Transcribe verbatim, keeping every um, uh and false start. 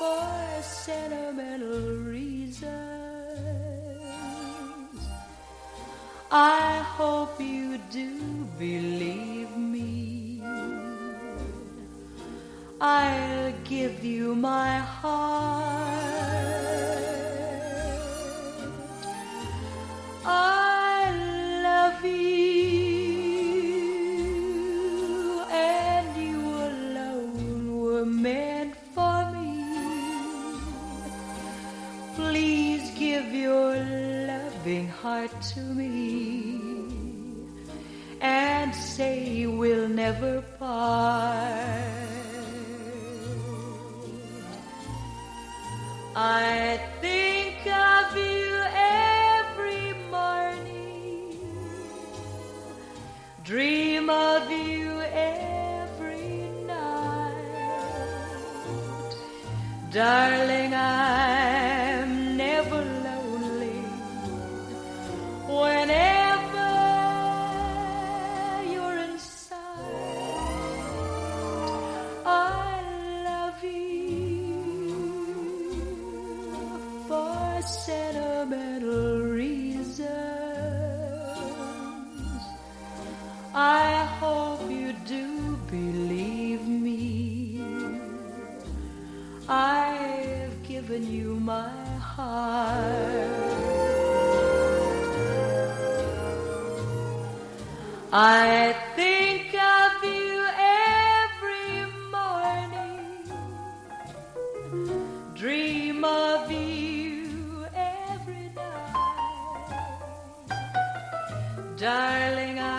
for sentimental reasons. I hope you do believe me. I'll give you my heart. I love you, and you alone were meant for me. Please give your loving heart to me and say we'll never part. I think of you every morning, dream of you every night. Darling, I'm never lonely whenever you're inside. I love you for sentimental reasons. I hope you do believe me. I've given you my heart. I think of you every morning, dream of you every night. Darling, I